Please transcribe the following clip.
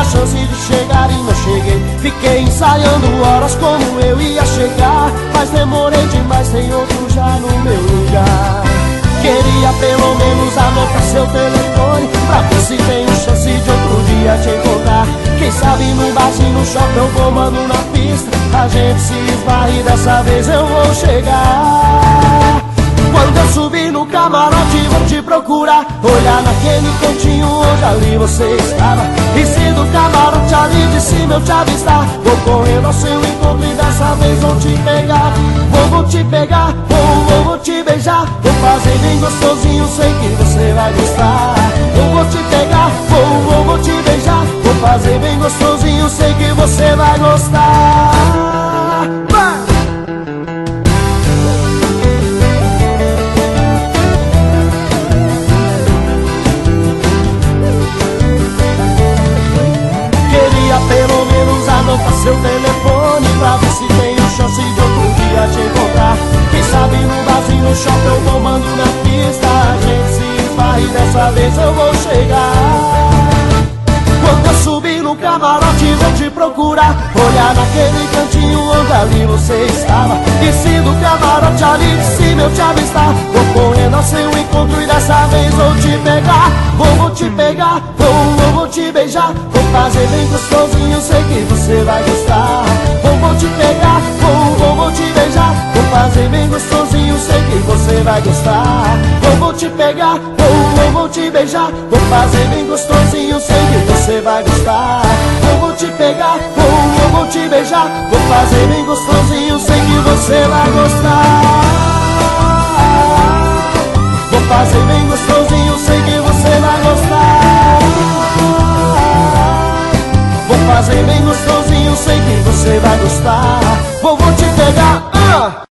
chance de chegar e não cheguei. Fiquei ensaiando horas como eu ia chegar, mas demorei demais, tem outro já no meu lugar. Queria pelo menos anotar seu telefone, pra ver se tenho chance de outro dia te encontrar. Quem sabe num barzinho, no shopping eu comando na pista, a gente se esbarre, dessa vez eu vou chegar. Quando eu subir no camarote vou te procurar, olhar naquele cantinho onde ali você estava. E se do camarote ali de cima eu te avistar, vou correndo ao seu encontro e dessa vez vou te pegar. Vou te pegar, vou te beijar, vou fazer bem gostosinho, sei que você vai gostar. Vou te pegar, vou te beijar, vou fazer bem gostosinho, sei que você vai gostar. Pelo menos anotar seu telefone, pra ver se tenho chance de outro dia te encontrar. Quem sabe no barzinho, no shopping eu comando na pista, a gente se esbarre, dessa vez eu vou chegar. Quando eu subir no camarote vou te procurar, olhar naquele cantinho onde ali você estava. E se do camarote ali de cima eu te avistar, vou correndo ao seu encontro e dessa vez vou te pegar. Vou te pegar, vou te beijar, vou fazer bem gostosinho, sei que você vai gostar. Vou te pegar, vou te beijar, vou fazer bem gostosinho, sei que você vai gostar. Vou te pegar, vou te beijar, vou fazer bem gostosinho, sei que você vai gostar. Vou te pegar, vou te beijar, vou fazer bem gostosinho, sei que você vai gostar. Vou fazer bem gostosinho, sei que você vai gostar. Vou fazer bem gostosinho, sei que você vai gostar. Vou te pegar.